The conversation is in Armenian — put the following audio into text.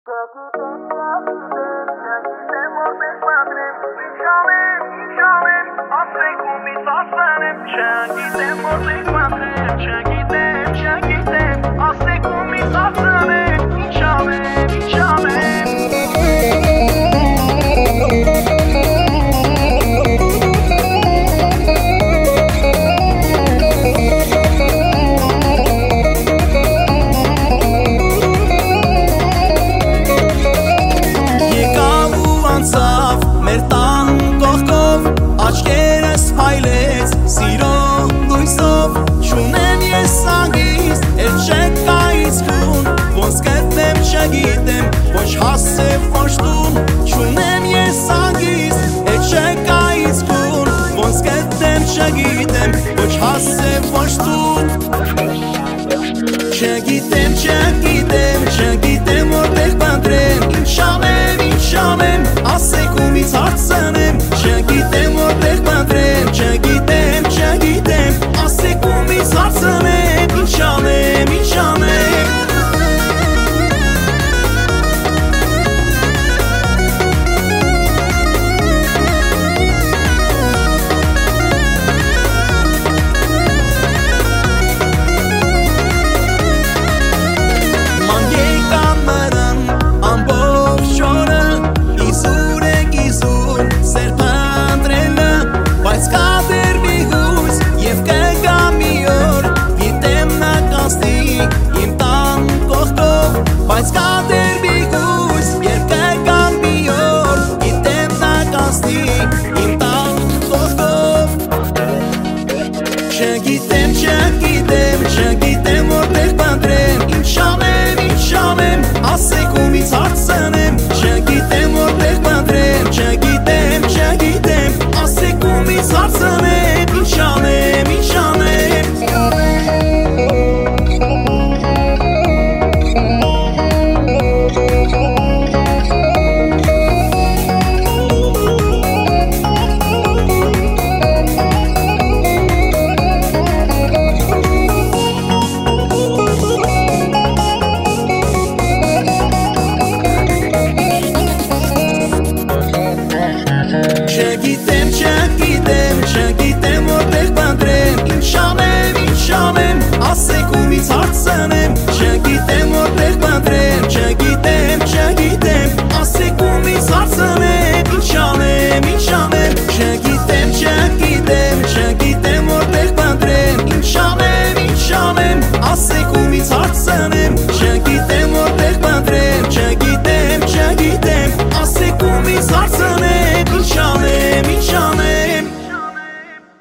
Չգիտեմ, ոչ հասև, ոչ տուն, չունեմ ես անգիս, էտ շեկայից կուն, ոնց գտեմ, չգիտեմ, ոչ հասև, ոչ տուն, չգիտեմ, չգիտեմ, չգիտեմ, որտեղ բանդրեմ, ինչ անեմ, ասեք ումից հարցնեմ, չգիտեմ, որտեղ բանդրեմ, չգիտեմ, չգիտեմ, ասեք ումից հարցնեմ, ինչ անեմ, ինչ անեմ Չգիտեմ, որտեղ բանդրեմ, ինչ անեմ, ասեք ումից հարցնեմ, չգիտեմ, որտեղ բանդրեմ, չգիտեմ, ասեք ումից հարցնեմ, ինչ անեմ, ինչ անեմ Չգիտեմ, որտեղ բանդրեմ, ինչ անեմ, ասեք ումից հարցնեմ, չգիտեմ, որտեղ բանդրեմ, չգիտեմ, ասեք ումից հարցնեմ, ինչ անեմ, չգիտեմ, որտեղ բանդրեմ, ինչ անեմ, ասեք ումից հարցնեմ, չգիտեմ, որտեղ բանդրեմ, չգիտեմ, ասեք ումից հարցնեմ, ինչ անեմ